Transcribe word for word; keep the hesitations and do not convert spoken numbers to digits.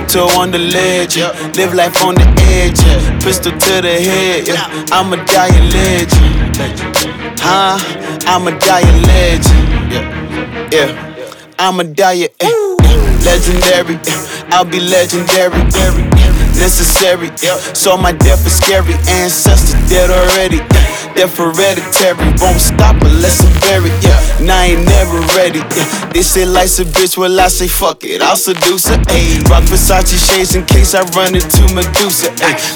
tiptoe on the ledge, yeah. Live life on the edge, yeah. Pistol to the head, yeah. I'm a dying legend, huh? I'm a dying legend, yeah, yeah. I'm a dying, eh, eh. Legendary, eh. I'll be legendary, necessary, yeah. So my death is scary. Ancestors dead already, yeah. Death hereditary, won't stop unless I'm buried, yeah. And I ain't never ready, yeah. They say life's a bitch, well I say fuck it, I'll seduce her, ayy. Rock Versace shades in case I run into Medusa, ayy.